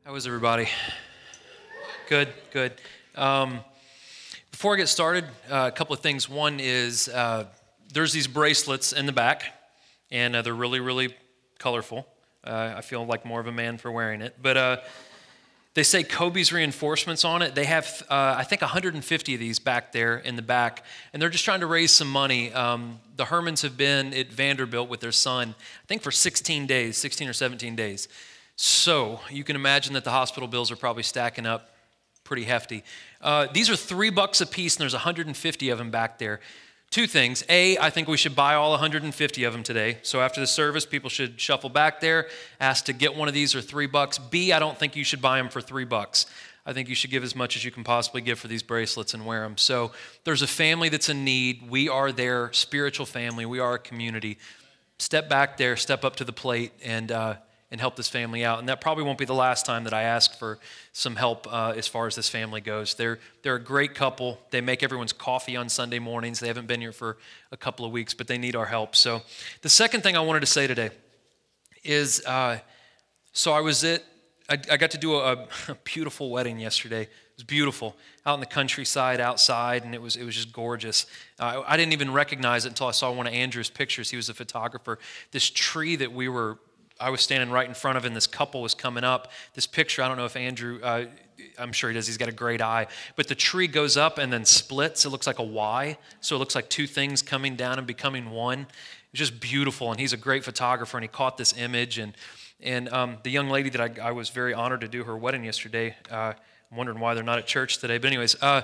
How is everybody? Good, good. Before I get started, a couple of things. One is there's these bracelets in the back, and they're really, really colorful. I feel like more of a man for wearing it. But they say Kobe's reinforcements on it. They have, I think, 150 of these back there in the back, and they're just trying to raise some money. The Hermans have been at Vanderbilt with their son, I think, for 16 or 17 days. So you can imagine that the hospital bills are probably stacking up pretty hefty. These are $3 a piece, and there's 150 of them back there. Two things. A, I think we should buy all 150 of them today. So after the service, people should shuffle back there, ask to get one of these or $3. B, I don't think you should buy them for $3. I think you should give as much as you can possibly give for these bracelets and wear them. So there's a family that's in need. We are their spiritual family. We are a community. Step back there, step up to the plate, and help this family out. And that probably won't be the last time that I ask for some help as far as this family goes. They're a great couple. They make everyone's coffee on Sunday mornings. They haven't been here for a couple of weeks, but they need our help. So the second thing I wanted to say today is, I got to do a beautiful wedding yesterday. It was beautiful, out in the countryside, outside, and it was just gorgeous. I didn't even recognize it until I saw one of Andrew's pictures. He was a photographer. This tree that I was standing right in front of, and this couple was coming up. This picture, I don't know if Andrew, I'm sure he does, he's got a great eye, but the tree goes up and then splits. It looks like a Y, so it looks like two things coming down and becoming one. It's just beautiful, and he's a great photographer, and he caught this image, and the young lady that I was very honored to do her wedding yesterday, I'm wondering why they're not at church today, but anyways, I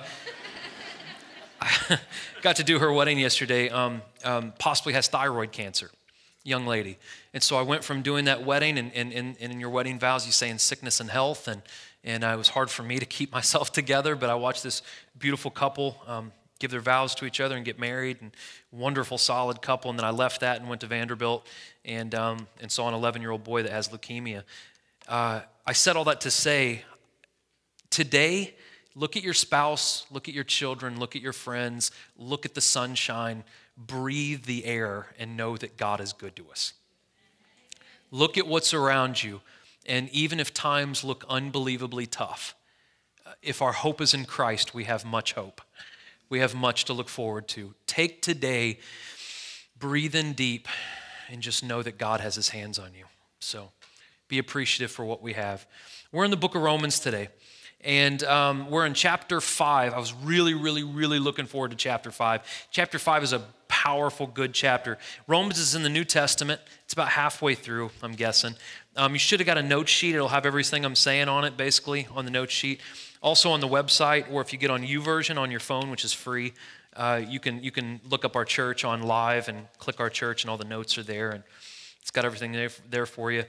got to do her wedding yesterday, possibly has thyroid cancer. Young lady. And so I went from doing that wedding, and in your wedding vows, you say in sickness and health, and it was hard for me to keep myself together, but I watched this beautiful couple give their vows to each other and get married, and wonderful, solid couple, and then I left that and went to Vanderbilt and saw an 11-year-old boy that has leukemia. I said all that to say, today, look at your spouse, look at your children, look at your friends, look at the sunshine, breathe the air, and know that God is good to us. Look at what's around you, and even if times look unbelievably tough, if our hope is in Christ, we have much hope. We have much to look forward to. Take today, breathe in deep, and just know that God has his hands on you. So be appreciative for what we have. We're in the book of Romans today. And we're in chapter 5. I was really, really, really looking forward to chapter 5. Chapter 5 is a powerful, good chapter. Romans is in the New Testament. It's about halfway through, I'm guessing. You should have got a note sheet. It'll have everything I'm saying on it, basically, on the note sheet. Also on the website, or if you get on YouVersion on your phone, which is free, you can look up our church on live and click our church, and all the notes are there, and it's got everything there for you.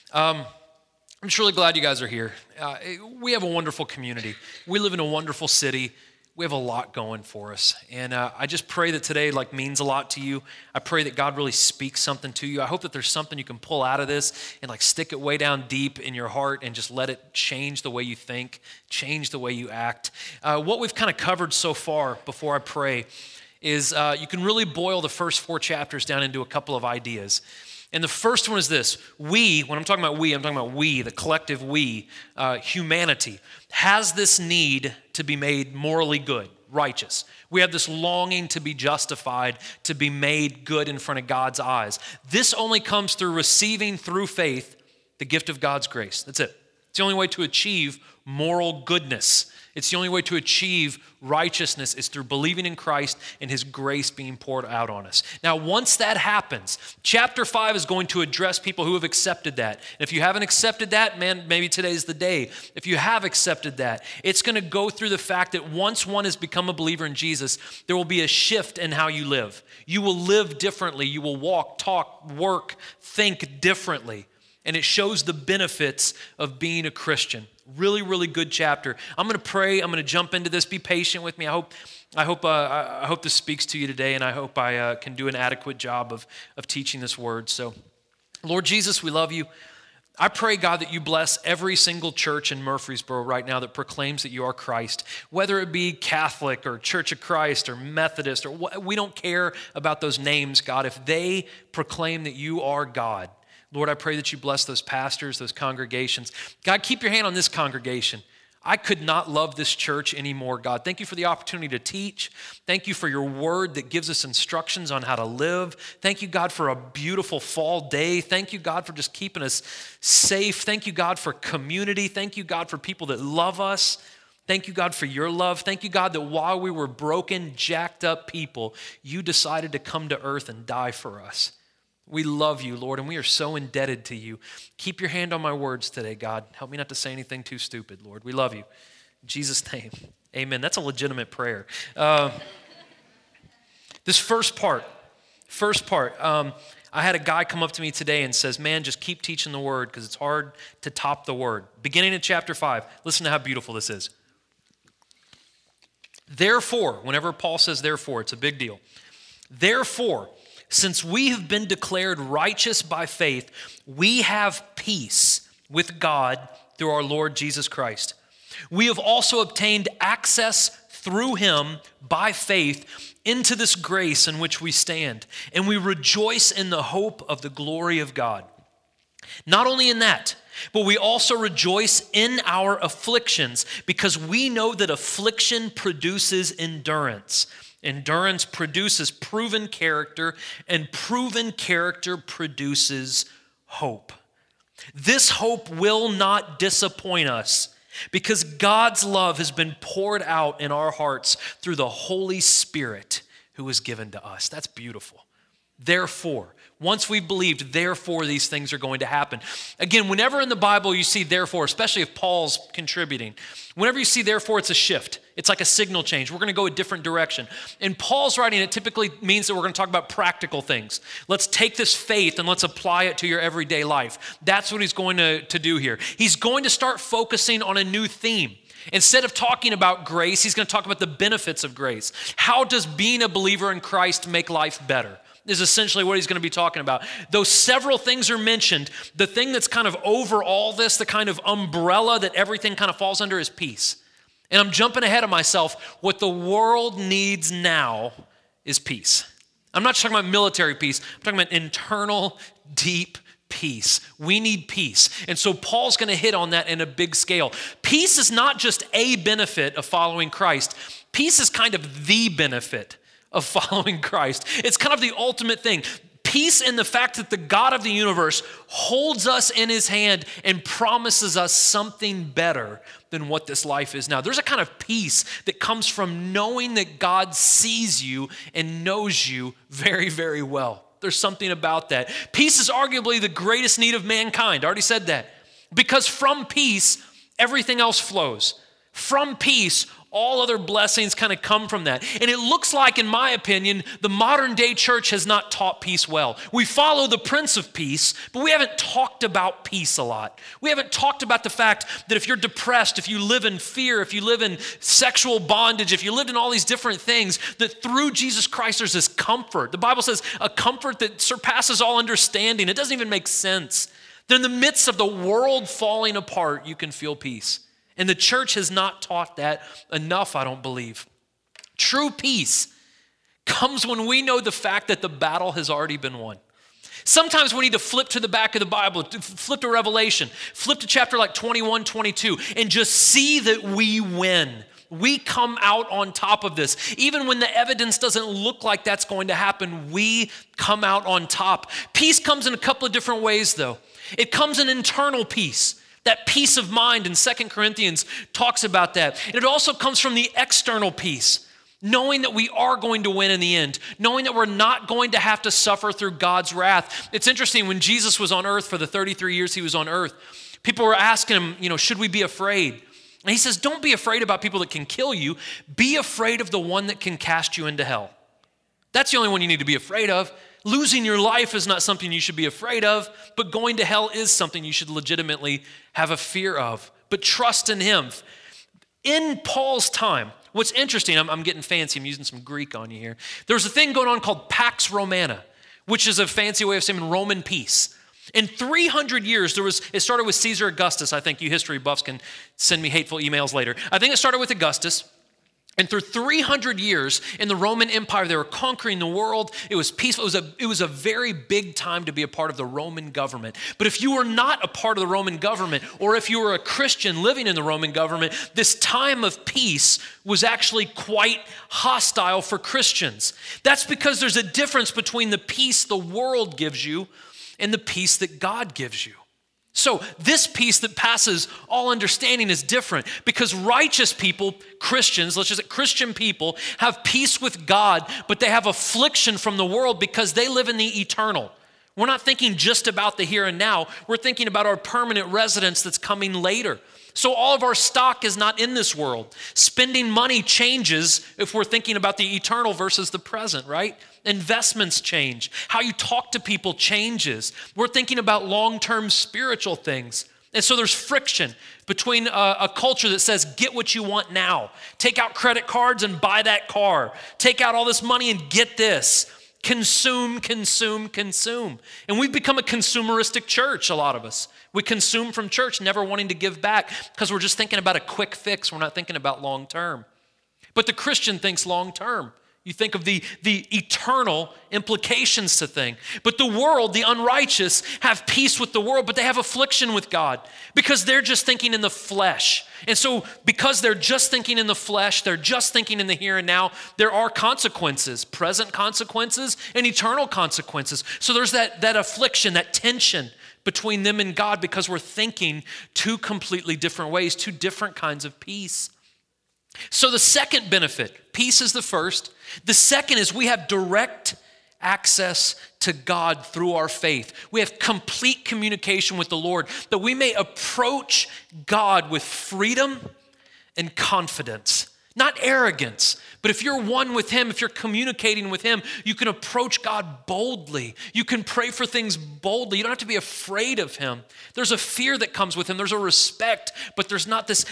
I'm just really glad you guys are here. We have a wonderful community. We live in a wonderful city. We have a lot going for us. And I just pray that today means a lot to you. I pray that God really speaks something to you. I hope that there's something you can pull out of this and stick it way down deep in your heart and just let it change the way you think, change the way you act. What we've kind of covered so far before I pray is you can really boil the first 4 chapters down into a couple of ideas. And the first one is this: when I'm talking about we, the collective we, humanity, has this need to be made morally good, righteous. We have this longing to be justified, to be made good in front of God's eyes. This only comes through receiving through faith the gift of God's grace. That's it. It's the only way to achieve moral goodness. It's the only way to achieve righteousness is through believing in Christ and his grace being poured out on us. Now, once that happens, chapter 5 is going to address people who have accepted that. And if you haven't accepted that, man, maybe today's the day. If you have accepted that, it's going to go through the fact that once one has become a believer in Jesus, there will be a shift in how you live. You will live differently. You will walk, talk, work, think differently. And it shows the benefits of being a Christian. Really, really good chapter. I'm going to pray. I'm going to jump into this. Be patient with me. I hope this speaks to you today, and I hope I can do an adequate job of teaching this word. So, Lord Jesus, we love you. I pray, God, that you bless every single church in Murfreesboro right now that proclaims that you are Christ, whether it be Catholic or Church of Christ or Methodist, or we don't care about those names, God. If they proclaim that you are God, Lord, I pray that you bless those pastors, those congregations. God, keep your hand on this congregation. I could not love this church anymore, God. Thank you for the opportunity to teach. Thank you for your word that gives us instructions on how to live. Thank you, God, for a beautiful fall day. Thank you, God, for just keeping us safe. Thank you, God, for community. Thank you, God, for people that love us. Thank you, God, for your love. Thank you, God, that while we were broken, jacked up people, you decided to come to earth and die for us. We love you, Lord, and we are so indebted to you. Keep your hand on my words today, God. Help me not to say anything too stupid, Lord. We love you. In Jesus' name, amen. That's a legitimate prayer. This first part, I had a guy come up to me today and says, man, just keep teaching the word because it's hard to top the word. Beginning of chapter 5, listen to how beautiful this is. Therefore, whenever Paul says therefore, it's a big deal. Therefore, since we have been declared righteous by faith, we have peace with God through our Lord Jesus Christ. We have also obtained access through him by faith into this grace in which we stand, and we rejoice in the hope of the glory of God. Not only in that, but we also rejoice in our afflictions because we know that affliction produces endurance. Endurance produces proven character, and proven character produces hope. This hope will not disappoint us because God's love has been poured out in our hearts through the Holy Spirit who was given to us. That's beautiful. Therefore, once we've believed, therefore these things are going to happen. Again, whenever in the Bible you see therefore, especially if Paul's contributing, whenever you see therefore, it's a shift. It's like a signal change. We're going to go a different direction. In Paul's writing, it typically means that we're going to talk about practical things. Let's take this faith and let's apply it to your everyday life. That's what he's going to do here. He's going to start focusing on a new theme. Instead of talking about grace, he's going to talk about the benefits of grace. How does being a believer in Christ make life better? Is essentially what he's going to be talking about. Though several things are mentioned, the thing that's kind of over all this, the kind of umbrella that everything kind of falls under is peace. And I'm jumping ahead of myself. What the world needs now is peace. I'm not just talking about military peace. I'm talking about internal, deep peace. We need peace. And so Paul's going to hit on that in a big scale. Peace is not just a benefit of following Christ. Peace is kind of the benefit of following Christ. It's kind of the ultimate thing. Peace in the fact that the God of the universe holds us in his hand and promises us something better than what this life is now. There's a kind of peace that comes from knowing that God sees you and knows you very, very well. There's something about that. Peace is arguably the greatest need of mankind. I already said that. Because from peace, everything else flows. From peace, all other blessings kind of come from that. And it looks like, in my opinion, the modern day church has not taught peace well. We follow the Prince of Peace, but we haven't talked about peace a lot. We haven't talked about the fact that if you're depressed, if you live in fear, if you live in sexual bondage, if you lived in all these different things, that through Jesus Christ there's this comfort. The Bible says a comfort that surpasses all understanding. It doesn't even make sense. That in the midst of the world falling apart, you can feel peace. And the church has not taught that enough, I don't believe. True peace comes when we know the fact that the battle has already been won. Sometimes we need to flip to the back of the Bible, flip to Revelation, flip to chapter like 21, 22, and just see that we win. We come out on top of this. Even when the evidence doesn't look like that's going to happen, we come out on top. Peace comes in a couple of different ways, though. It comes in internal peace. That peace of mind in 2 Corinthians talks about that. And it also comes from the external peace, knowing that we are going to win in the end, knowing that we're not going to have to suffer through God's wrath. It's interesting, when Jesus was on earth for the 33 years he was on earth, people were asking him, should we be afraid? And he says, don't be afraid about people that can kill you. Be afraid of the one that can cast you into hell. That's the only one you need to be afraid of. Losing your life is not something you should be afraid of, but going to hell is something you should legitimately have a fear of. But trust in him. In Paul's time, what's interesting, I'm getting fancy, I'm using some Greek on you here. There's a thing going on called Pax Romana, which is a fancy way of saying Roman peace. In 300 years, it started with Caesar Augustus. I think you history buffs can send me hateful emails later. I think it started with Augustus. And through 300 years in the Roman Empire, they were conquering the world. It was peaceful. It was a very big time to be a part of the Roman government. But if you were not a part of the Roman government, or if you were a Christian living in the Roman government, this time of peace was actually quite hostile for Christians. That's because there's a difference between the peace the world gives you and the peace that God gives you. So this peace that passes all understanding is different because righteous people, Christians, let's just say Christian people, have peace with God, but they have affliction from the world because they live in the eternal. We're not thinking just about the here and now. We're thinking about our permanent residence that's coming later. So all of our stock is not in this world. Spending money changes if we're thinking about the eternal versus the present, right? Investments change. How you talk to people changes. We're thinking about long-term spiritual things. And so there's friction between a culture that says, get what you want now. Take out credit cards and buy that car. Take out all this money and get this. Consume, consume, consume. And we've become a consumeristic church, a lot of us. We consume from church, never wanting to give back because we're just thinking about a quick fix. We're not thinking about long term. But the Christian thinks long term. You think of the eternal implications to things. But the world, the unrighteous, have peace with the world, but they have affliction with God because they're just thinking in the flesh. And so because they're just thinking in the flesh, they're just thinking in the here and now, there are consequences, present consequences and eternal consequences. So there's that affliction, that tension between them and God because we're thinking two completely different ways, two different kinds of peace. So the second benefit, peace is the first. The second is we have direct access to God through our faith. We have complete communication with the Lord that we may approach God with freedom and confidence, not arrogance. But if you're one with Him, if you're communicating with Him, you can approach God boldly. You can pray for things boldly. You don't have to be afraid of Him. There's a fear that comes with Him. There's a respect, but there's not this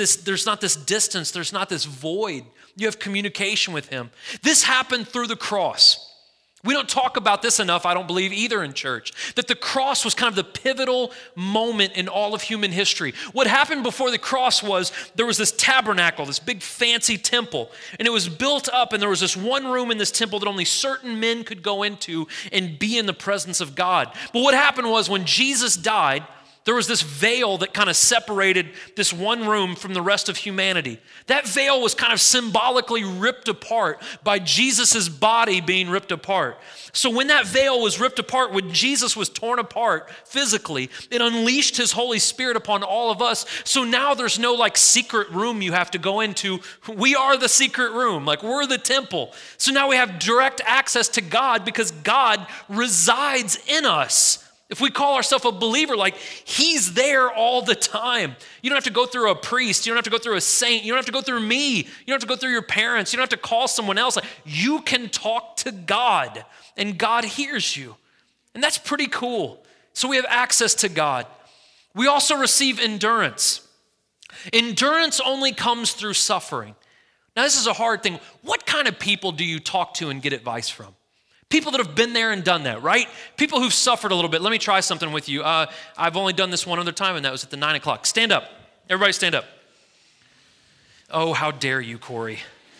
distance. There's not this void. You have communication with Him. This happened through the cross. We don't talk about this enough, I don't believe, either in church, that the cross was kind of the pivotal moment in all of human history. What happened before the cross was there was this tabernacle, this big fancy temple, and it was built up, and there was this one room in this temple that only certain men could go into and be in the presence of God. But what happened was when Jesus died, there was this veil that kind of separated this one room from the rest of humanity. That veil was kind of symbolically ripped apart by Jesus' body being ripped apart. So when that veil was ripped apart, when Jesus was torn apart physically, it unleashed His Holy Spirit upon all of us. So now there's no like secret room you have to go into. We are the secret room, like we're the temple. So now we have direct access to God because God resides in us. If we call ourselves a believer, like He's there all the time. You don't have to go through a priest. You don't have to go through a saint. You don't have to go through me. You don't have to go through your parents. You don't have to call someone else. Like, you can talk to God and God hears you. And that's pretty cool. So we have access to God. We also receive endurance. Endurance only comes through suffering. Now this is a hard thing. What kind of people do you talk to and get advice from? People that have been there and done that, right? People who've suffered a little bit. Let me try something with you. I've only done this one other time, and that was at the 9 o'clock. Stand up. Everybody stand up. Oh, how dare you, Corey.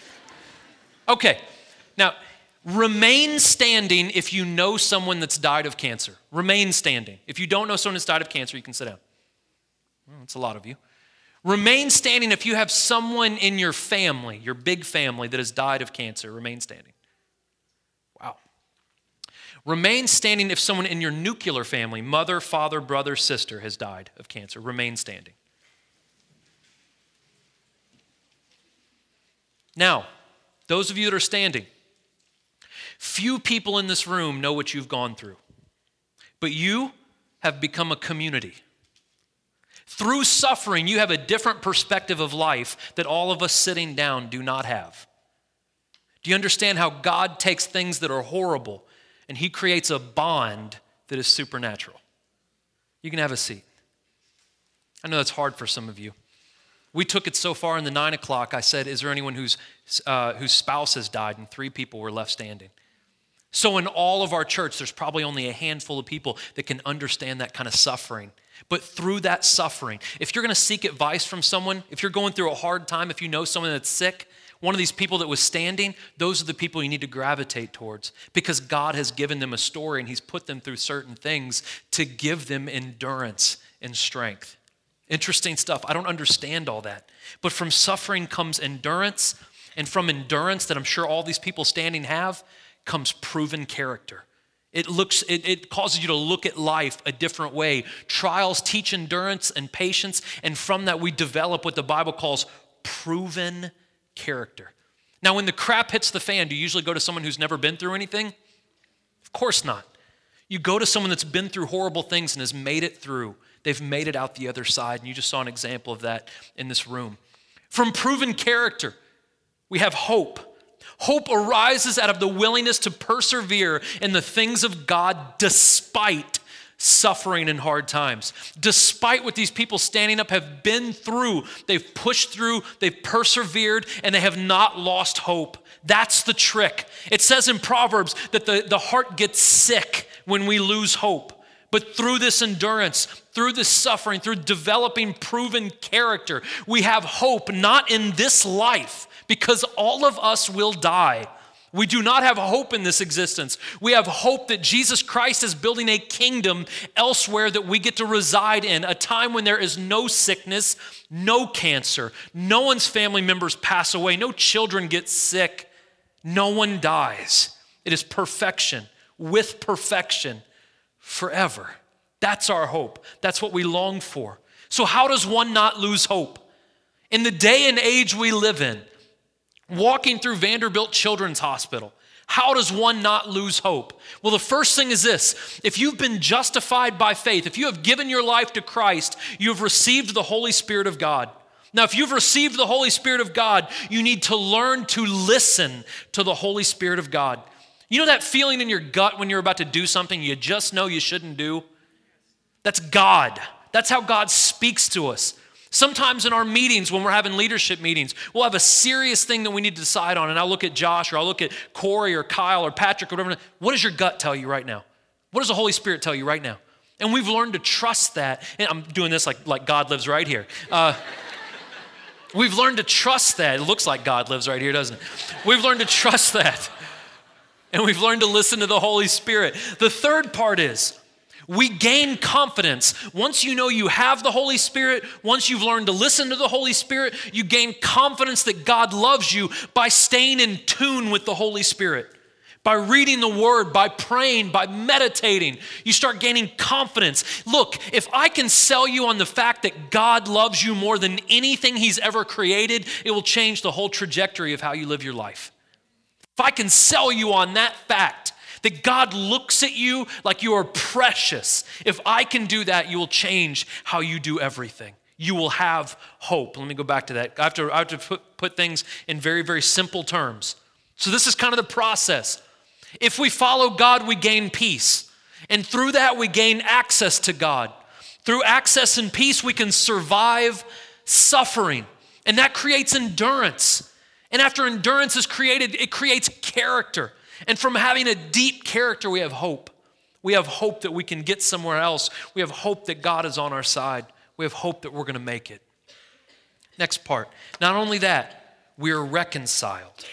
Okay. Now, remain standing if you know someone that's died of cancer. Remain standing. If you don't know someone that's died of cancer, you can sit down. Well, that's a lot of you. Remain standing if you have someone in your family, your big family, that has died of cancer. Remain standing. Wow. Remain standing if someone in your nuclear family, mother, father, brother, sister, has died of cancer. Remain standing. Now, those of you that are standing, few people in this room know what you've gone through, but you have become a community. Through suffering, you have a different perspective of life that all of us sitting down do not have. Do you understand how God takes things that are horrible and He creates a bond that is supernatural? You can have a seat. I know that's hard for some of you. We took it so far in the 9 o'clock, I said, is there anyone whose spouse has died? And 3 people were left standing. So in all of our church, there's probably only a handful of people that can understand that kind of suffering. But through that suffering, if you're going to seek advice from someone, if you're going through a hard time, if you know someone that's sick, one of these people that was standing, those are the people you need to gravitate towards because God has given them a story and he's put them through certain things to give them endurance and strength. Interesting stuff. I don't understand all that. But from suffering comes endurance, and from endurance that I'm sure all these people standing have comes proven character. It causes you to look at life a different way. Trials teach endurance and patience, and from that we develop what the Bible calls proven character. Now, when the crap hits the fan, do you usually go to someone who's never been through anything? Of course not. You go to someone that's been through horrible things and has made it through. They've made it out the other side, and you just saw an example of that in this room. From proven character, we have hope. Hope arises out of the willingness to persevere in the things of God despite suffering and hard times. Despite what these people standing up have been through, they've pushed through, they've persevered, and they have not lost hope. That's the trick. It says in Proverbs that the heart gets sick when we lose hope. But through this endurance, through this suffering, through developing proven character, we have hope not in this life, because all of us will die. We do not have hope in this existence. We have hope that Jesus Christ is building a kingdom elsewhere that we get to reside in, a time when there is no sickness, no cancer, no one's family members pass away, no children get sick, no one dies. It is perfection, with perfection, forever. That's our hope. That's what we long for. So how does one not lose hope? In the day and age we live in, walking through Vanderbilt Children's Hospital, how does one not lose hope? Well, the first thing is this. If you've been justified by faith, if you have given your life to Christ, you have received the Holy Spirit of God. Now, if you've received the Holy Spirit of God, you need to learn to listen to the Holy Spirit of God. You know that feeling in your gut when you're about to do something you just know you shouldn't do? That's God. That's how God speaks to us. Sometimes in our meetings, when we're having leadership meetings, we'll have a serious thing that we need to decide on, and I'll look at Josh, or I'll look at Corey, or Kyle, or Patrick, or whatever. What does your gut tell you right now? What does the Holy Spirit tell you right now? And we've learned to trust that. And I'm doing this like God lives right here. We've learned to trust that. It looks like God lives right here, doesn't it? We've learned to trust that. And we've learned to listen to the Holy Spirit. The third part is we gain confidence. Once you know you have the Holy Spirit, once you've learned to listen to the Holy Spirit, you gain confidence that God loves you by staying in tune with the Holy Spirit. By reading the Word, by praying, by meditating, you start gaining confidence. Look, if I can sell you on the fact that God loves you more than anything He's ever created, it will change the whole trajectory of how you live your life. If I can sell you on that fact, that God looks at you like you are precious, if I can do that, you will change how you do everything. You will have hope. Let me go back to that. I have to put things in very, very simple terms. So this is kind of the process. If we follow God, we gain peace. And through that, we gain access to God. Through access and peace, we can survive suffering. And that creates endurance. And after endurance is created, it creates character. And from having a deep character, we have hope. We have hope that we can get somewhere else. We have hope that God is on our side. We have hope that we're going to make it. Next part. Not only that, we are reconciled.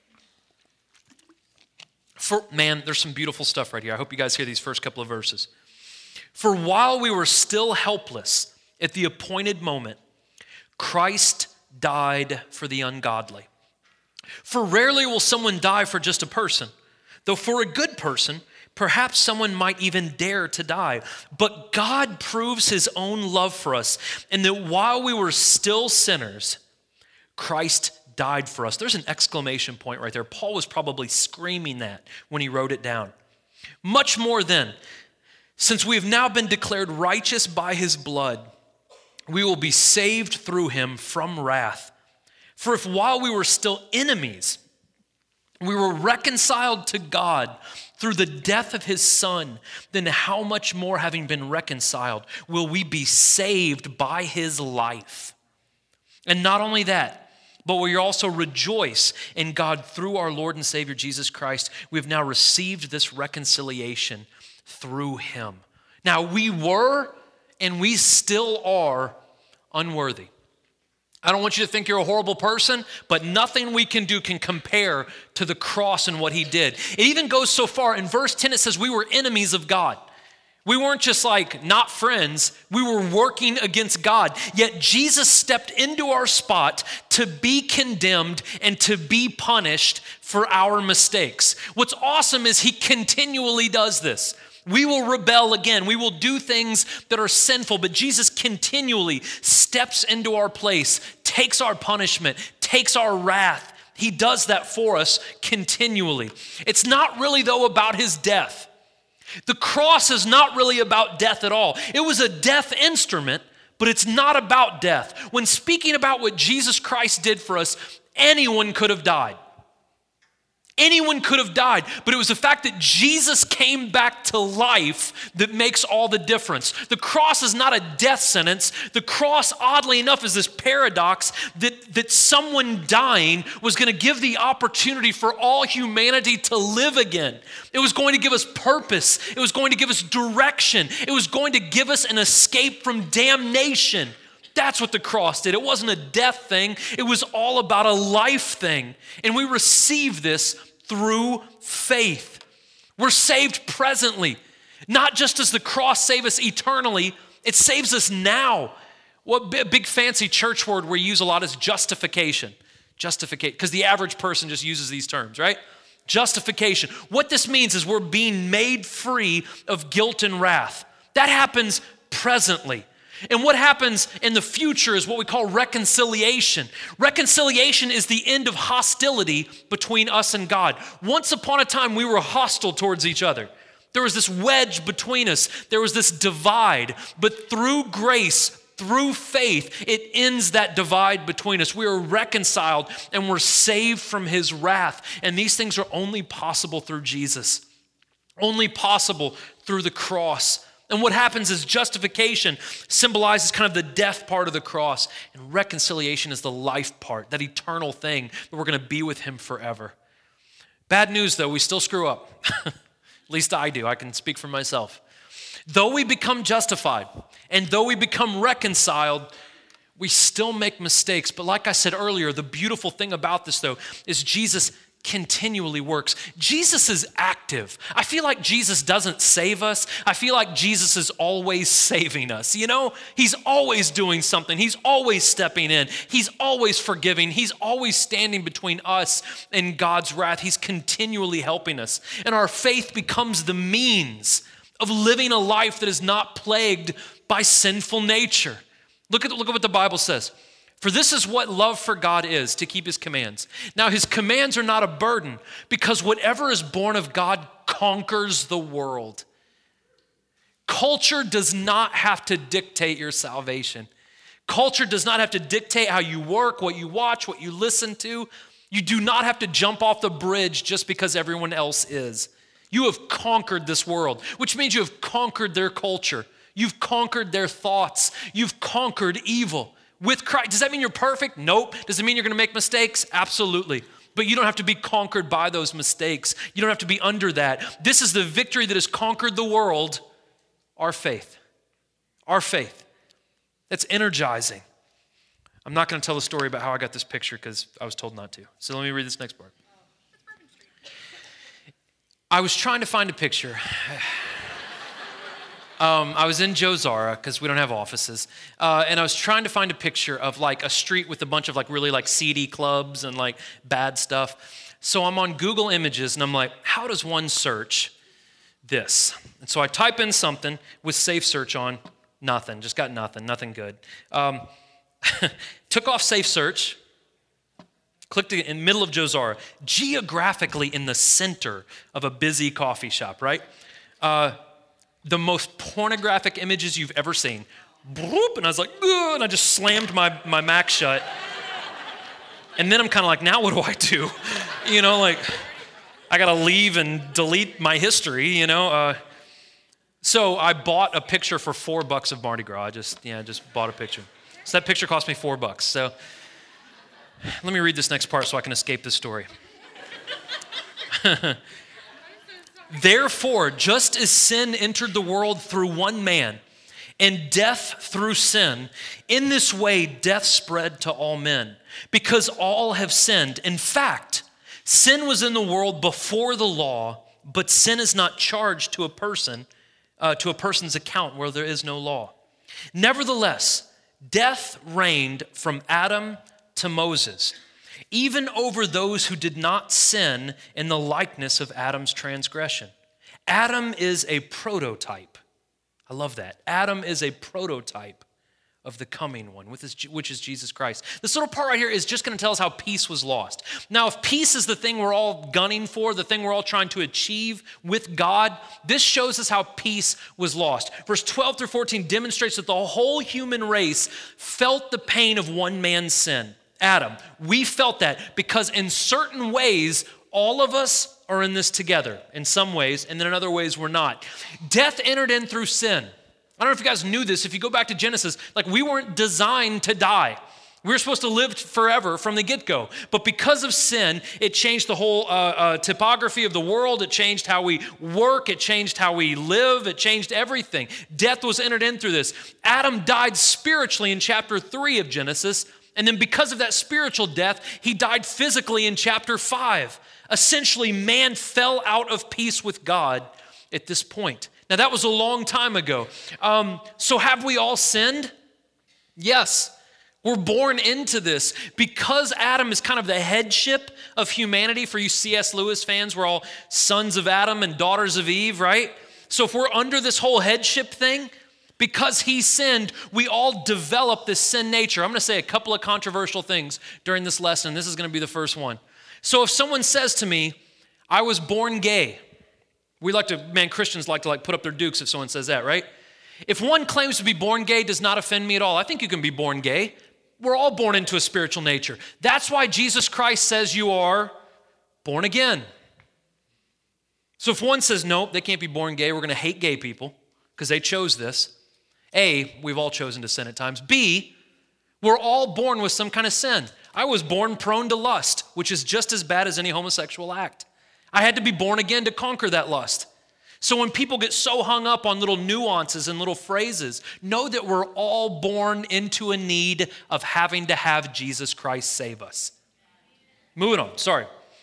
There's some beautiful stuff right here. I hope you guys hear these first couple of verses. For while we were still helpless at the appointed moment, Christ died for the ungodly. For rarely will someone die for just a person, though for a good person, perhaps someone might even dare to die. But God proves His own love for us, and that while we were still sinners, Christ died for us. There's an exclamation point right there. Paul was probably screaming that when he wrote it down. Much more then, since we have now been declared righteous by His blood, we will be saved through Him from wrath. For if while we were still enemies, we were reconciled to God through the death of His Son, then how much more, having been reconciled, will we be saved by His life? And not only that, but we also rejoice in God through our Lord and Savior Jesus Christ. We have now received this reconciliation through Him. Now we were and we still are unworthy. I don't want you to think you're a horrible person, but nothing we can do can compare to the cross and what he did. It even goes so far. In verse 10, it says we were enemies of God. We weren't just like not friends. We were working against God. Yet Jesus stepped into our spot to be condemned and to be punished for our mistakes. What's awesome is he continually does this. We will rebel again. We will do things that are sinful, but Jesus continually steps into our place, takes our punishment, takes our wrath. He does that for us continually. It's not really, though, about his death. The cross is not really about death at all. It was a death instrument, but it's not about death. When speaking about what Jesus Christ did for us, anyone could have died. Anyone could have died, but it was the fact that Jesus came back to life that makes all the difference. The cross is not a death sentence. The cross, oddly enough, is this paradox that someone dying was going to give the opportunity for all humanity to live again. It was going to give us purpose. It was going to give us direction. It was going to give us an escape from damnation. That's what the cross did. It wasn't a death thing. It was all about a life thing. And we receive this through faith. We're saved presently. Not just does the cross save us eternally, it saves us now. What big fancy church word we use a lot is justification. Justification, because the average person just uses these terms, right? Justification. What this means is we're being made free of guilt and wrath. That happens presently. And what happens in the future is what we call reconciliation. Reconciliation is the end of hostility between us and God. Once upon a time, we were hostile towards each other. There was this wedge between us. There was this divide. But through grace, through faith, it ends that divide between us. We are reconciled and we're saved from his wrath. And these things are only possible through Jesus. Only possible through the cross. And what happens is justification symbolizes kind of the death part of the cross, and reconciliation is the life part, that eternal thing that we're going to be with him forever. Bad news, though, we still screw up. At least I do. I can speak for myself. Though we become justified and though we become reconciled, we still make mistakes. But like I said earlier, the beautiful thing about this, though, is Jesus continually works. Jesus is active. I feel like Jesus doesn't save us. I feel like Jesus is always saving us. You know, he's always doing something. He's always stepping in. He's always forgiving. He's always standing between us and God's wrath. He's continually helping us. And our faith becomes the means of living a life that is not plagued by sinful nature. Look at what the Bible says. For this is what love for God is, to keep his commands. Now, his commands are not a burden, because whatever is born of God conquers the world. Culture does not have to dictate your salvation. Culture does not have to dictate how you work, what you watch, what you listen to. You do not have to jump off the bridge just because everyone else is. You have conquered this world, which means you have conquered their culture. You've conquered their thoughts. You've conquered evil. With Christ, does that mean you're perfect? Nope. Does it mean you're going to make mistakes? Absolutely. But you don't have to be conquered by those mistakes. You don't have to be under that. This is the victory that has conquered the world, our faith. Our faith. That's energizing. I'm not going to tell the story about how I got this picture because I was told not to. So let me read this next part. I was trying to find a picture. I was in Joe Zara because we don't have offices, and I was trying to find a picture of like a street with a bunch of like really like seedy clubs and like bad stuff. So I'm on Google Images and I'm like, how does one search this? And so I type in something with Safe Search on, nothing, just got nothing good. Took off Safe Search, clicked it in the middle of Joe Zara, geographically in the center of a busy coffee shop, right? The most pornographic images you've ever seen. Boop, and I was like, ugh, and I just slammed my Mac shut. And then I'm kind of like, now what do I do? You know, like, I got to leave and delete my history, you know? So I bought a picture for $4 of Mardi Gras. I just bought a picture. So that picture cost me $4. So let me read this next part so I can escape this story. Therefore, just as sin entered the world through one man, and death through sin. In this way, death spread to all men, because all have sinned. In fact, sin was in the world before the law, but sin is not charged to a person's account where there is no law. Nevertheless, death reigned from Adam to Moses, even over those who did not sin in the likeness of Adam's transgression. Adam is a prototype. I love that. Adam is a prototype of the coming one, which is Jesus Christ. This little part right here is just going to tell us how peace was lost. Now, if peace is the thing we're all gunning for, the thing we're all trying to achieve with God, this shows us how peace was lost. Verse 12 through 14 demonstrates that the whole human race felt the pain of one man's sin, Adam. We felt that because in certain ways, all of us are in this together in some ways, and then in other ways we're not. Death entered in through sin. I don't know if you guys knew this. If you go back to Genesis, like we weren't designed to die. We were supposed to live forever from the get-go. But because of sin, it changed the whole topography of the world. It changed how we work. It changed how we live. It changed everything. Death was entered in through this. Adam died spiritually in chapter 3 of Genesis. And then because of that spiritual death, he died physically in chapter 5. Essentially, man fell out of peace with God at this point. Now, that was a long time ago. So have we all sinned? Yes. We're born into this. Because Adam is kind of the headship of humanity, for you C.S. Lewis fans, we're all sons of Adam and daughters of Eve, right? So if we're under this whole headship thing, because he sinned, we all develop this sin nature. I'm going to say a couple of controversial things during this lesson. This is going to be the first one. So if someone says to me, I was born gay, Christians like to put up their dukes if someone says that, right? If one claims to be born gay, does not offend me at all. I think you can be born gay. We're all born into a spiritual nature. That's why Jesus Christ says you are born again. So if one says, no, they can't be born gay, we're going to hate gay people because they chose this. A, we've all chosen to sin at times. B, we're all born with some kind of sin. I was born prone to lust, which is just as bad as any homosexual act. I had to be born again to conquer that lust. So when people get so hung up on little nuances and little phrases, know that we're all born into a need of having to have Jesus Christ save us. Moving on, sorry.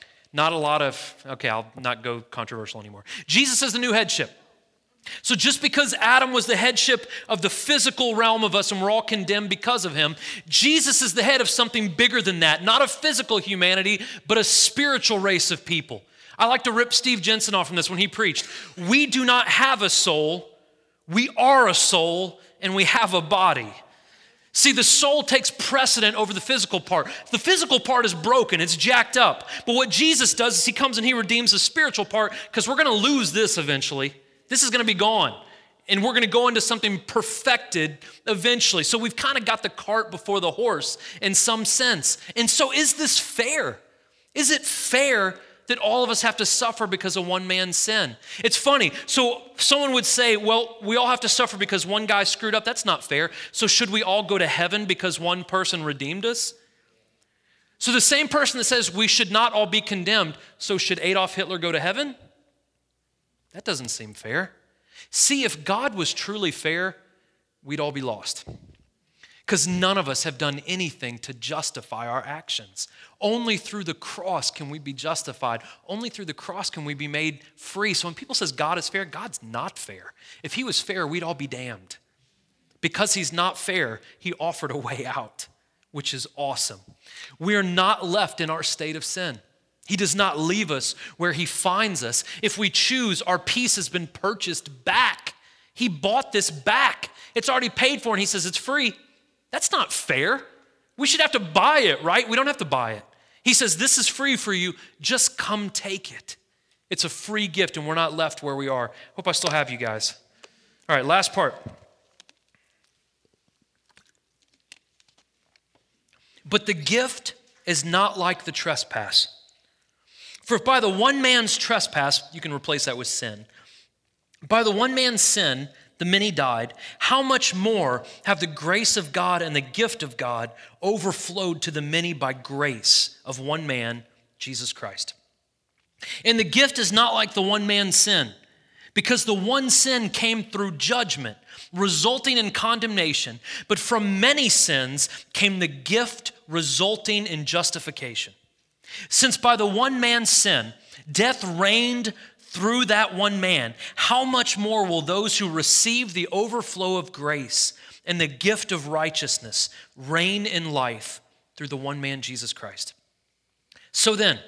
I'll not go controversial anymore. Jesus is the new headship. So just because Adam was the headship of the physical realm of us and we're all condemned because of him, Jesus is the head of something bigger than that. Not a physical humanity, but a spiritual race of people. I like to rip Steve Jensen off from this when he preached. We do not have a soul. We are a soul and we have a body. See, the soul takes precedent over the physical part. The physical part is broken. It's jacked up. But what Jesus does is he comes and he redeems the spiritual part because we're going to lose this eventually. This is going to be gone. And we're going to go into something perfected eventually. So we've kind of got the cart before the horse in some sense. And so is this fair? Is it fair that all of us have to suffer because of one man's sin? It's funny. So someone would say, well, we all have to suffer because one guy screwed up. That's not fair. So should we all go to heaven because one person redeemed us? So the same person that says we should not all be condemned, so should Adolf Hitler go to heaven? That doesn't seem fair. See, if God was truly fair, we'd all be lost. Because none of us have done anything to justify our actions. Only through the cross can we be justified. Only through the cross can we be made free. So when people say God is fair, God's not fair. If he was fair, we'd all be damned. Because he's not fair, he offered a way out, which is awesome. We are not left in our state of sin. He does not leave us where he finds us. If we choose, our peace has been purchased back. He bought this back. It's already paid for, and he says it's free. That's not fair. We should have to buy it, right? We don't have to buy it. He says, this is free for you. Just come take it. It's a free gift, and we're not left where we are. Hope I still have you guys. All right, last part. But the gift is not like the trespass. For by the one man's trespass, you can replace that with sin. By the one man's sin, the many died. How much more have the grace of God and the gift of God overflowed to the many by grace of one man, Jesus Christ? And the gift is not like the one man's sin. Because the one sin came through judgment, resulting in condemnation, but from many sins came the gift resulting in justification. Since by the one man's sin, death reigned through that one man, how much more will those who receive the overflow of grace and the gift of righteousness reign in life through the one man, Jesus Christ? So then,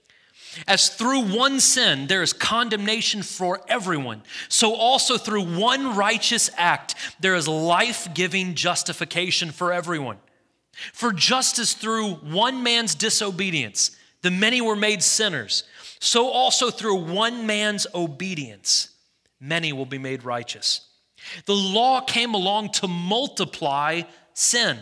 as through one sin there is condemnation for everyone, so also through one righteous act there is life-giving justification for everyone. For just as through one man's disobedience the many were made sinners, so also through one man's obedience many will be made righteous. The law came along to multiply sin,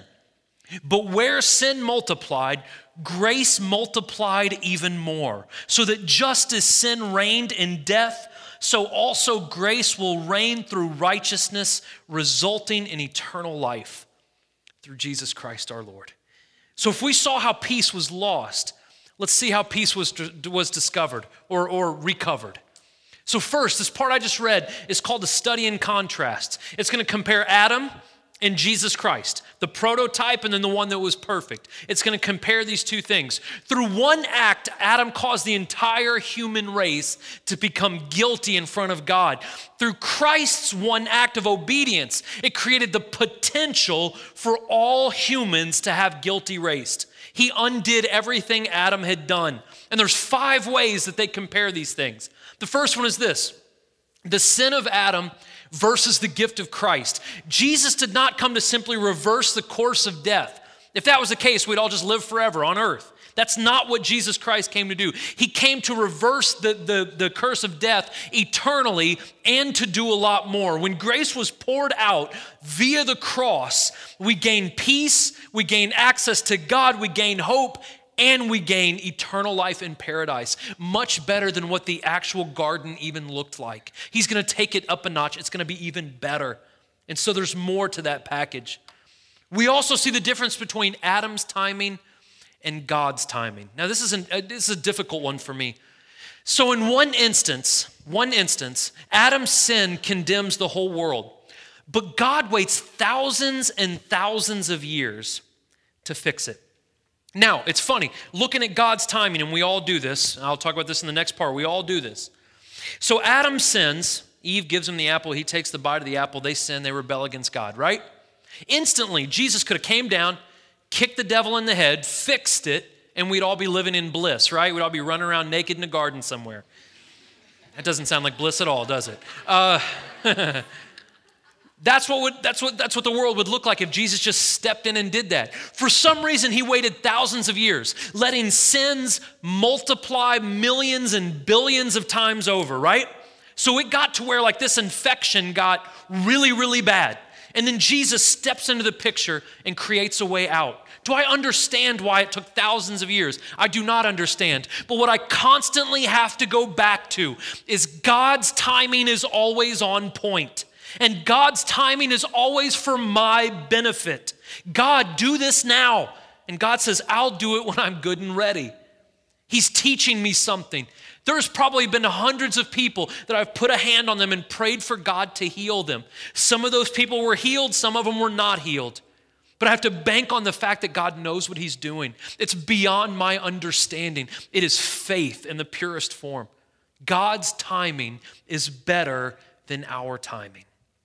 but where sin multiplied, grace multiplied even more, so that just as sin reigned in death, so also grace will reign through righteousness, resulting in eternal life through Jesus Christ our Lord. So if we saw how peace was lost, let's see how peace was discovered or recovered. So first, this part I just read is called the study in contrast. It's going to compare Adam and Jesus Christ, the prototype and then the one that was perfect. It's going to compare these two things. Through one act, Adam caused the entire human race to become guilty in front of God. Through Christ's one act of obedience, it created the potential for all humans to have guilt erased. He undid everything Adam had done. And there's 5 ways that they compare these things. The first one is this: the sin of Adam versus the gift of Christ. Jesus did not come to simply reverse the course of death. If that was the case, we'd all just live forever on earth. That's not what Jesus Christ came to do. He came to reverse the curse of death eternally and to do a lot more. When grace was poured out via the cross, we gain peace, we gain access to God, we gain hope, and we gain eternal life in paradise, much better than what the actual garden even looked like. He's going to take it up a notch. It's going to be even better. And so there's more to that package. We also see the difference between Adam's timing and God's timing. Now, this is a difficult one for me. So in one instance, Adam's sin condemns the whole world, but God waits thousands and thousands of years to fix it. Now, it's funny, looking at God's timing, and we all do this, and I'll talk about this in the next part, we all do this. So Adam sins, Eve gives him the apple, he takes the bite of the apple, they sin, they rebel against God, right? Instantly, Jesus could have came down, kicked the devil in the head, fixed it, and we'd all be living in bliss, right? We'd all be running around naked in a garden somewhere. That doesn't sound like bliss at all, does it? That's what the world would look like if Jesus just stepped in and did that. For some reason, he waited thousands of years, letting sins multiply millions and billions of times over, right? So it got to where like this infection got really, really bad. And then Jesus steps into the picture and creates a way out. Do I understand why it took thousands of years? I do not understand. But what I constantly have to go back to is God's timing is always on point. And God's timing is always for my benefit. God, do this now. And God says, I'll do it when I'm good and ready. He's teaching me something. There's probably been hundreds of people that I've put a hand on them and prayed for God to heal them. Some of those people were healed, some of them were not healed. But I have to bank on the fact that God knows what he's doing. It's beyond my understanding. It is faith in the purest form. God's timing is better than our timing.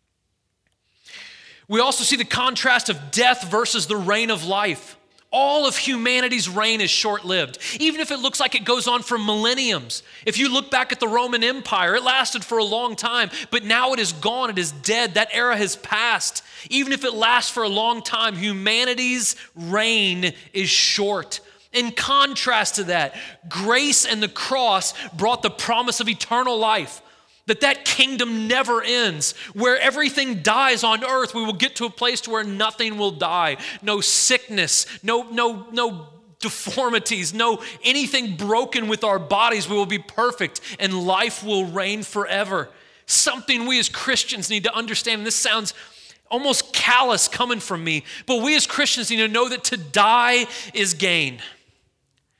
We also see the contrast of death versus the reign of life. All of humanity's reign is short-lived, even if it looks like it goes on for millenniums. If you look back at the Roman Empire, it lasted for a long time, but now it is gone, it is dead, that era has passed. Even if it lasts for a long time, humanity's reign is short. In contrast to that, grace and the cross brought the promise of eternal life. That kingdom never ends. Where everything dies on earth, we will get to a place to where nothing will die. No sickness, no deformities, no anything broken with our bodies. We will be perfect and life will reign forever. Something we as Christians need to understand, and this sounds almost callous coming from me, but we as Christians need to know that to die is gain.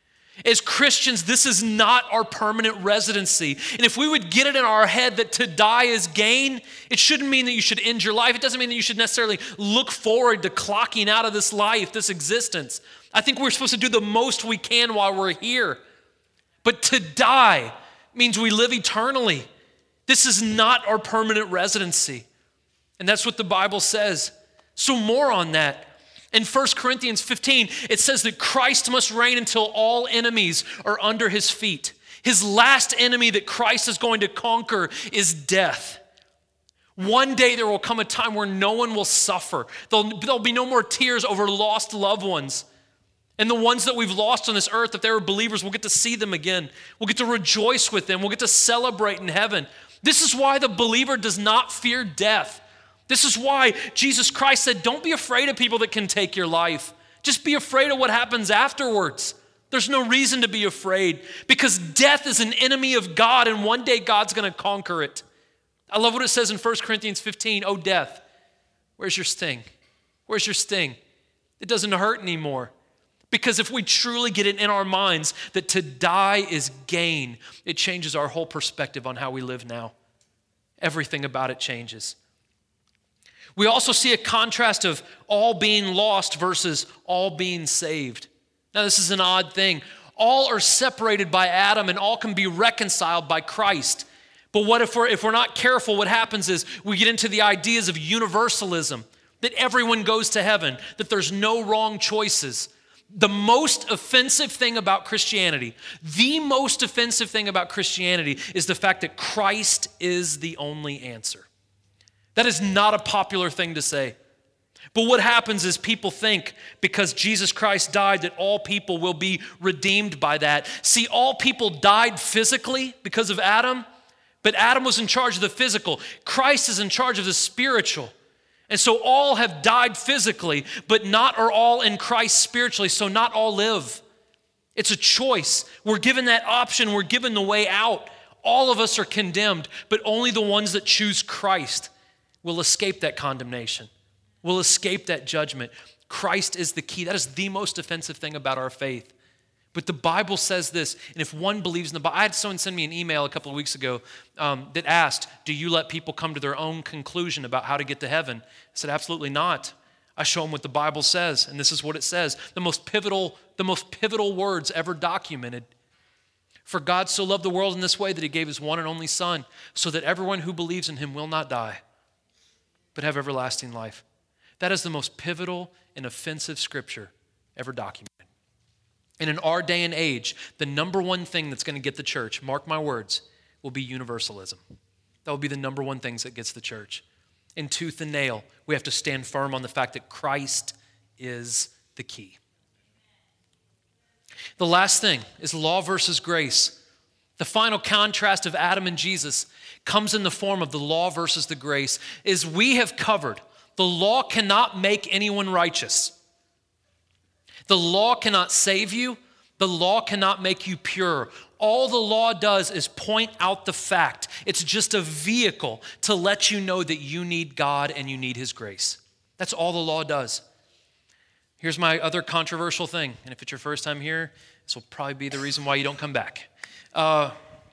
As Christians, this is not our permanent residency. And if we would get it in our head that to die is gain, it shouldn't mean that you should end your life. It doesn't mean that you should necessarily look forward to clocking out of this life, this existence. I think we're supposed to do the most we can while we're here. But to die means we live eternally. This is not our permanent residency. And that's what the Bible says. So more on that. In 1 Corinthians 15, it says that Christ must reign until all enemies are under his feet. His last enemy that Christ is going to conquer is death. One day there will come a time where no one will suffer. There'll be no more tears over lost loved ones. And the ones that we've lost on this earth, if they were believers, we'll get to see them again. We'll get to rejoice with them. We'll get to celebrate in heaven. This is why the believer does not fear death. This is why Jesus Christ said, don't be afraid of people that can take your life. Just be afraid of what happens afterwards. There's no reason to be afraid because death is an enemy of God and one day God's going to conquer it. I love what it says in 1 Corinthians 15, oh death, where's your sting? Where's your sting? It doesn't hurt anymore. Because if we truly get it in our minds that to die is gain, it changes our whole perspective on how we live now. Everything about it changes. We also see a contrast of all being lost versus all being saved. Now, this is an odd thing. All are separated by Adam and all can be reconciled by Christ. But what if we're not careful, what happens is we get into the ideas of universalism, that everyone goes to heaven, that there's no wrong choices. The most offensive thing about Christianity, is the fact that Christ is the only answer. That is not a popular thing to say. But what happens is people think because Jesus Christ died that all people will be redeemed by that. See, all people died physically because of Adam, but Adam was in charge of the physical. Christ is in charge of the spiritual. And so all have died physically, but not are all in Christ spiritually, so not all live. It's a choice. We're given that option. We're given the way out. All of us are condemned, but only the ones that choose Christ will escape that condemnation, will escape that judgment. Christ is the key. That is the most offensive thing about our faith. But the Bible says this, and if one believes in the Bible, I had someone send me an email a couple of weeks ago that asked, do you let people come to their own conclusion about how to get to heaven? I said, absolutely not. I show them what the Bible says, and this is what it says. The most pivotal words ever documented. For God so loved the world in this way that he gave his one and only Son, so that everyone who believes in him will not die, but have everlasting life. That is the most pivotal and offensive scripture ever documented. And in our day and age, the number one thing that's going to get the church, mark my words, will be universalism. That will be the number one things that gets the church. In tooth and nail, we have to stand firm on the fact that Christ is the key. The last thing is law versus grace. The final contrast of Adam and Jesus comes in the form of the law versus the grace. As we have covered, the law cannot make anyone righteous. The law cannot save you. The law cannot make you pure. All the law does is point out the fact. It's just a vehicle to let you know that you need God and you need his grace. That's all the law does. Here's my other controversial thing, and if it's your first time here, this will probably be the reason why you don't come back. And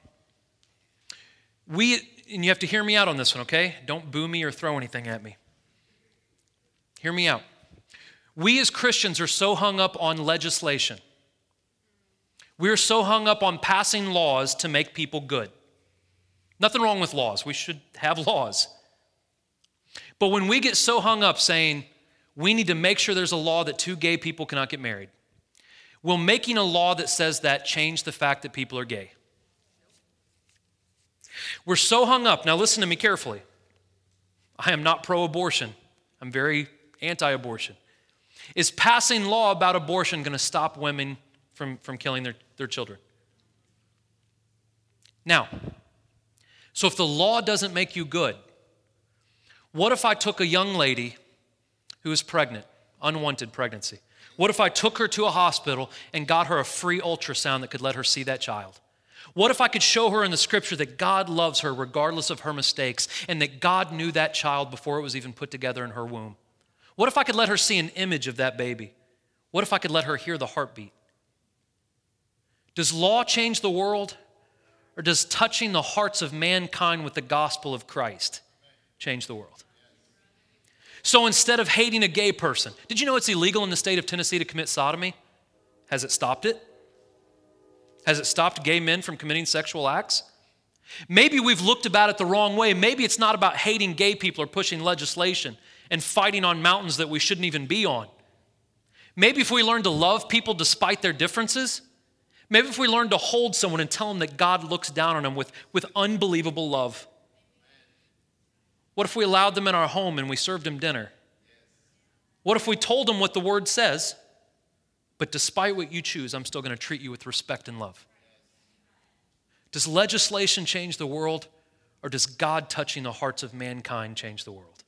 you have to hear me out on this one, okay? Don't boo me or throw anything at me. Hear me out. We as Christians are so hung up on legislation. We are so hung up on passing laws to make people good. Nothing wrong with laws. We should have laws. But when we get so hung up saying we need to make sure there's a law that two gay people cannot get married, will making a law that says that change the fact that people are gay? We're so hung up. Now listen to me carefully. I am not pro-abortion. I'm very anti-abortion. Is passing law about abortion going to stop women from killing their children? Now, so if the law doesn't make you good, what if I took a young lady who is pregnant, unwanted pregnancy? What if I took her to a hospital and got her a free ultrasound that could let her see that child? What if I could show her in the scripture that God loves her regardless of her mistakes and that God knew that child before it was even put together in her womb? What if I could let her see an image of that baby? What if I could let her hear the heartbeat? Does law change the world, or does touching the hearts of mankind with the gospel of Christ change the world? So instead of hating a gay person, did you know it's illegal in the state of Tennessee to commit sodomy? Has it stopped it? Has it stopped gay men from committing sexual acts? Maybe we've looked about it the wrong way. Maybe it's not about hating gay people or pushing legislation and fighting on mountains that we shouldn't even be on. Maybe if we learn to love people despite their differences, maybe if we learn to hold someone and tell them that God looks down on them with unbelievable love. What if we allowed them in our home and we served them dinner? What if we told them what the Word says, but despite what you choose, I'm still going to treat you with respect and love? Does legislation change the world, or does God touching the hearts of mankind change the world?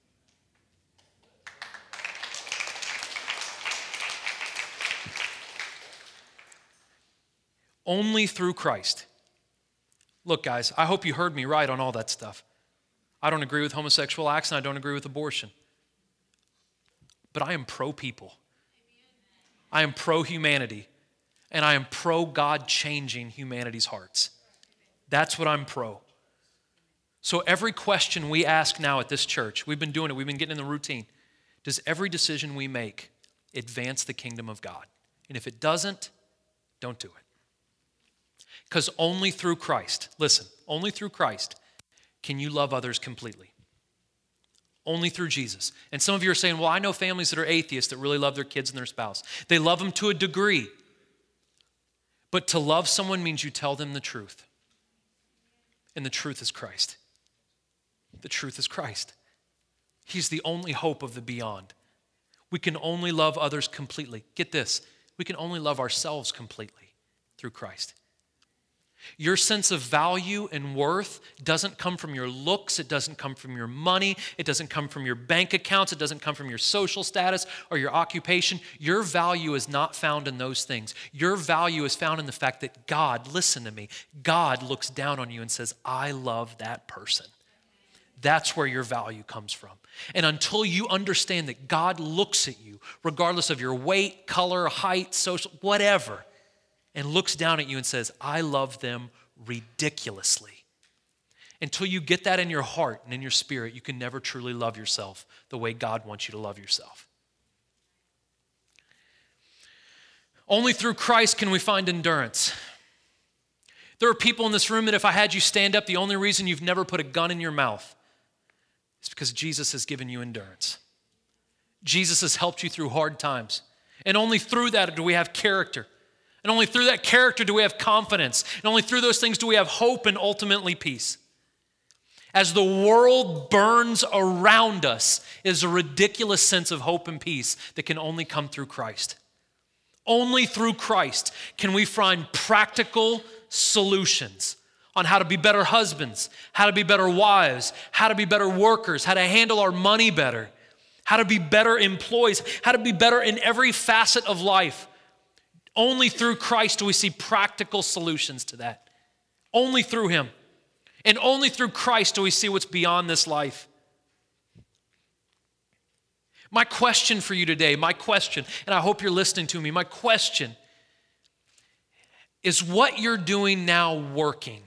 Only through Christ. Look, guys, I hope you heard me right on all that stuff. I don't agree with homosexual acts and I don't agree with abortion. But I am pro-people. I am pro-humanity. And I am pro-God changing humanity's hearts. That's what I'm pro. So every question we ask now at this church, we've been doing it, we've been getting in the routine. Does every decision we make advance the kingdom of God? And if it doesn't, don't do it. Because only through Christ, listen, only through Christ can you love others completely. Only through Jesus. And some of you are saying, well, I know families that are atheists that really love their kids and their spouse. They love them to a degree. But to love someone means you tell them the truth. And the truth is Christ. The truth is Christ. He's the only hope of the beyond. We can only love others completely. Get this, we can only love ourselves completely through Christ. Your sense of value and worth doesn't come from your looks, it doesn't come from your money, it doesn't come from your bank accounts, it doesn't come from your social status or your occupation. Your value is not found in those things. Your value is found in the fact that God, listen to me, God looks down on you and says, I love that person. That's where your value comes from. And until you understand that God looks at you, regardless of your weight, color, height, social, whatever, and looks down at you and says, I love them ridiculously. Until you get that in your heart and in your spirit, you can never truly love yourself the way God wants you to love yourself. Only through Christ can we find endurance. There are people in this room that if I had you stand up, the only reason you've never put a gun in your mouth is because Jesus has given you endurance. Jesus has helped you through hard times. And only through that do we have character. And only through that character do we have confidence. And only through those things do we have hope and ultimately peace. As the world burns around us is a ridiculous sense of hope and peace that can only come through Christ. Only through Christ can we find practical solutions on how to be better husbands, how to be better wives, how to be better workers, how to handle our money better, how to be better employees, how to be better in every facet of life. Only through Christ do we see practical solutions to that. Only through Him. And only through Christ do we see what's beyond this life. My question for you today, and I hope you're listening to me, my question is what you're doing now working?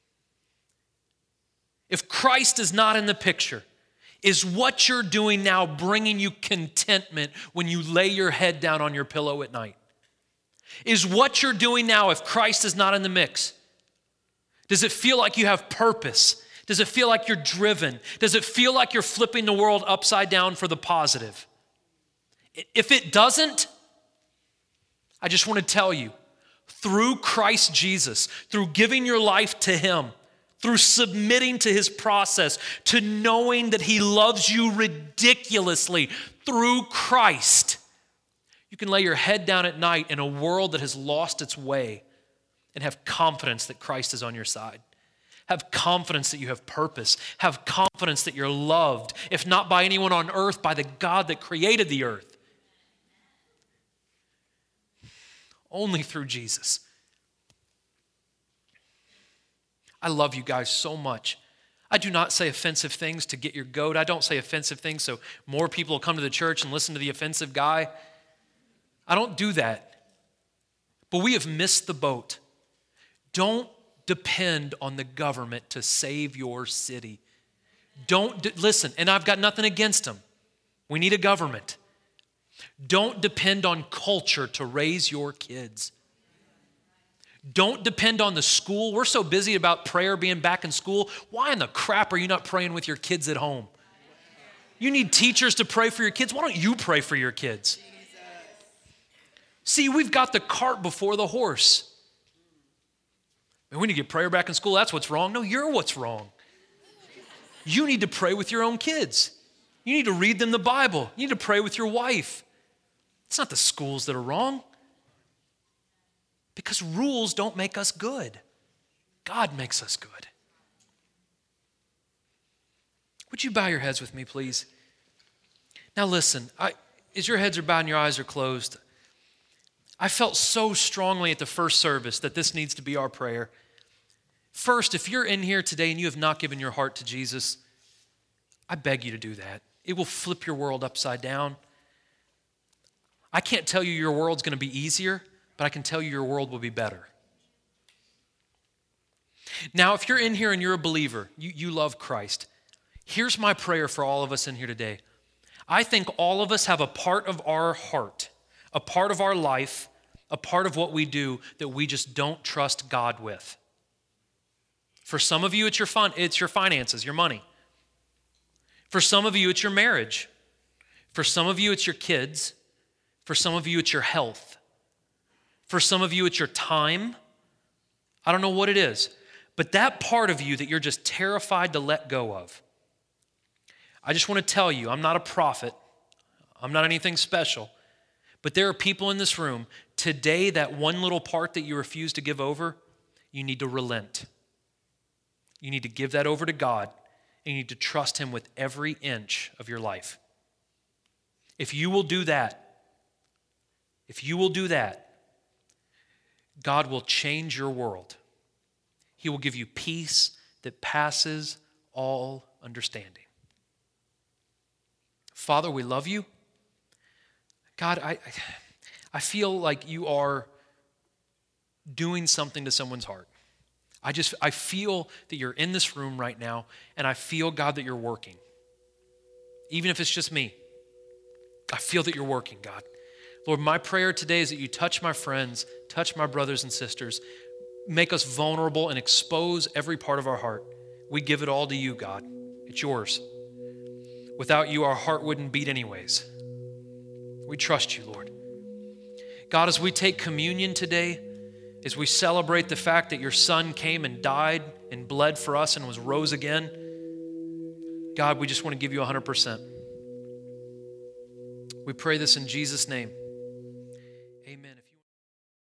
If Christ is not in the picture, is what you're doing now bringing you contentment when you lay your head down on your pillow at night? Is what you're doing now, if Christ is not in the mix, does it feel like you have purpose? Does it feel like you're driven? Does it feel like you're flipping the world upside down for the positive? If it doesn't, I just want to tell you, through Christ Jesus, through giving your life to Him, through submitting to His process, to knowing that He loves you ridiculously, through Christ, you can lay your head down at night in a world that has lost its way and have confidence that Christ is on your side. Have confidence that you have purpose. Have confidence that you're loved, if not by anyone on earth, by the God that created the earth. Only through Jesus. I love you guys so much. I do not say offensive things to get your goat. I don't say offensive things so more people will come to the church and listen to the offensive guy. I don't do that. But we have missed the boat. Don't depend on the government to save your city. Listen, and I've got nothing against them. We need a government. Don't depend on culture to raise your kids. Don't depend on the school. We're so busy about prayer being back in school. Why in the crap are you not praying with your kids at home? You need teachers to pray for your kids. Why don't you pray for your kids? See, we've got the cart before the horse. And we need to get prayer back in school. That's what's wrong. No, you're what's wrong. You need to pray with your own kids. You need to read them the Bible. You need to pray with your wife. It's not the schools that are wrong. Because rules don't make us good. God makes us good. Would you bow your heads with me, please? Now listen, as your heads are bowed and your eyes are closed, I felt so strongly at the first service that this needs to be our prayer. First, if you're in here today and you have not given your heart to Jesus, I beg you to do that. It will flip your world upside down. I can't tell you your world's going to be easier, but I can tell you your world will be better. Now, if you're in here and you're a believer, you love Christ, here's my prayer for all of us in here today. I think all of us have a part of our heart, a part of our life, a part of what we do that we just don't trust God with. For some of you, it's your finances, your money. For some of you, it's your marriage. For some of you, it's your kids. For some of you, it's your health. For some of you, it's your time. I don't know what it is, but that part of you that you're just terrified to let go of, I just want to tell you, I'm not a prophet. I'm not anything special. But there are people in this room, today that one little part that you refuse to give over, you need to relent. You need to give that over to God, and you need to trust Him with every inch of your life. If you will do that, God will change your world. He will give you peace that passes all understanding. Father, we love you. God, I feel like you are doing something to someone's heart. I feel that you're in this room right now, and I feel, God, that you're working. Even if it's just me, I feel that you're working, God. Lord, my prayer today is that you touch my friends, touch my brothers and sisters, make us vulnerable and expose every part of our heart. We give it all to you, God. It's yours. Without you, our heart wouldn't beat anyways. We trust you, Lord. God, as we take communion today, as we celebrate the fact that your Son came and died and bled for us and was rose again, God, we just want to give you 100%. We pray this in Jesus' name.